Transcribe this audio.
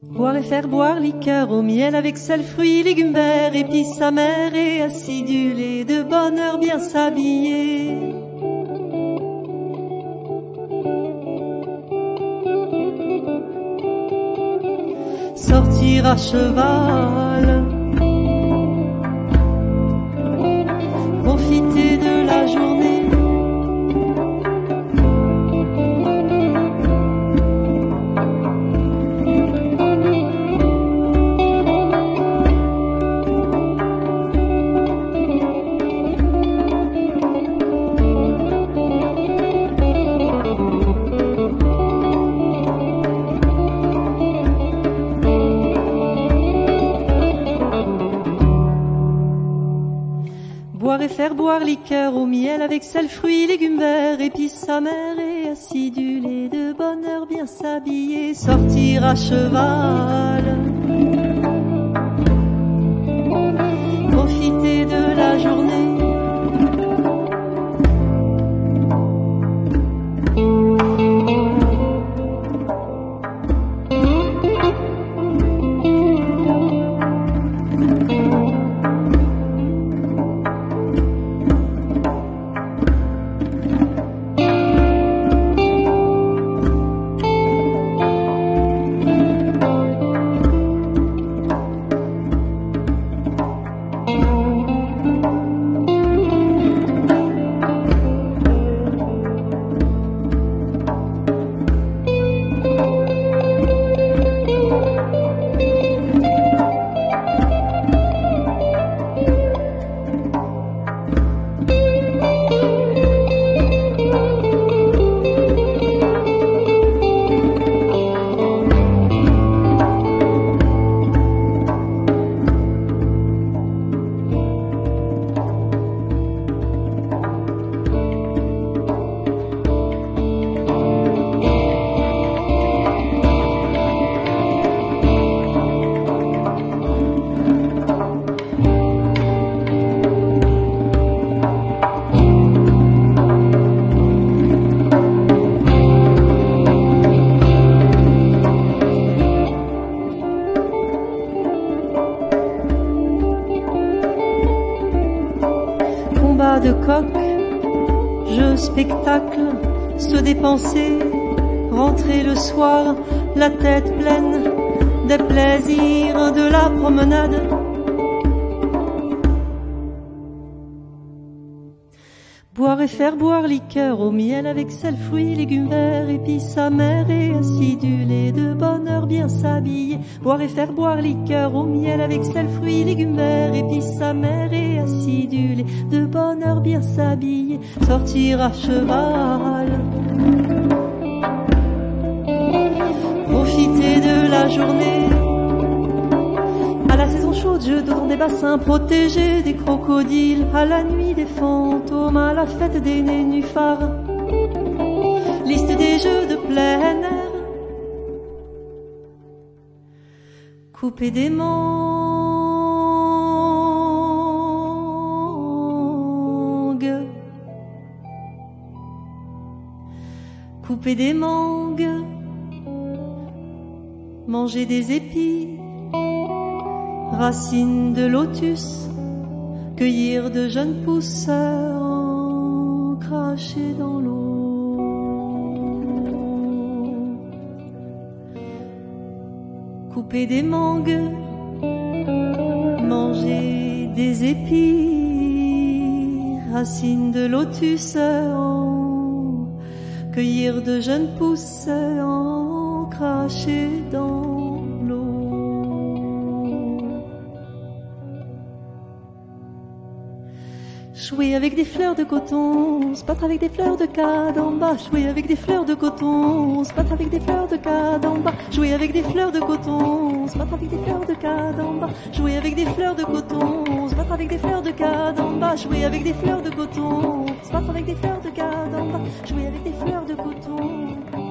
Boire et faire boire liqueur au miel avec sel, fruits, légumes verts, épices amères et acidulés, de bonne heure bien s'habiller. Sortir à cheval, profiter de la journée. Boire et faire boire liqueur au miel avec sel, fruits, légumes verts, épices amères et acidulés, de bonne heure bien s'habiller, sortir à cheval, profiter de la journée. De coq, jeu, spectacle, se dépenser, rentrer le soir, la tête pleine des plaisirs de la promenade. Boire et faire boire liqueur au miel avec sel, fruits, légumes verts, épices amères et acidulés, de bonne heure bien s'habiller. Boire et faire boire liqueur au miel avec sel, fruits, légumes verts, épices amères et acidulés, de bonne heure bien s'habiller, sortir à cheval, profiter de la journée. À la saison chaude, jeux dans des bassins protégés, des crocodiles, à la nuit des fantômes, à la fête des nénuphars. Liste des jeux de plein air, couper des mangues, couper des mangues, manger des épis, racines de lotus, cueillir de jeunes pousses encrachées dans l'eau, couper des mangues, manger des épis, racines de lotus, cueillir de jeunes pousses encrachées dans l'eau. Jouer avec des fleurs de coton, se battre avec des fleurs de cadamba. Jouer avec des fleurs de coton, se battre avec des fleurs de cadamba. Jouer avec des fleurs de coton, se battre avec des fleurs de cadamba. Jouer avec des fleurs de coton, se battre avec des fleurs de cadamba. Jouer avec des fleurs de coton, se battre avec des fleurs de cadamba. Jouer avec des fleurs de coton.